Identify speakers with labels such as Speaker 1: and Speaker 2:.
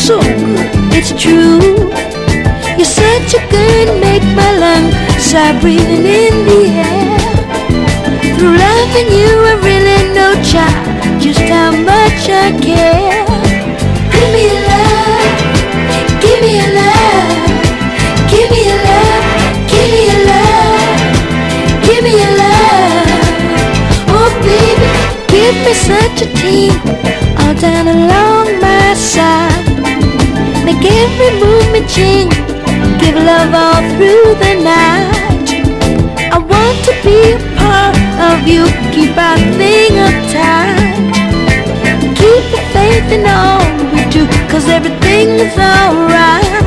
Speaker 1: so good, it's true. You're such a girl, make my lungs start breathing in the air. Through loving you, I really know, child, just how much I care. Give me your love, give me your love, give me your love, give me your love, give me your love. Oh baby, give me such a team, all down along my side. Make every movement change, give love all through the night. I want to be a part of you, keep our thing uptight. Keep the faith in all we do, 'cause everything is alright.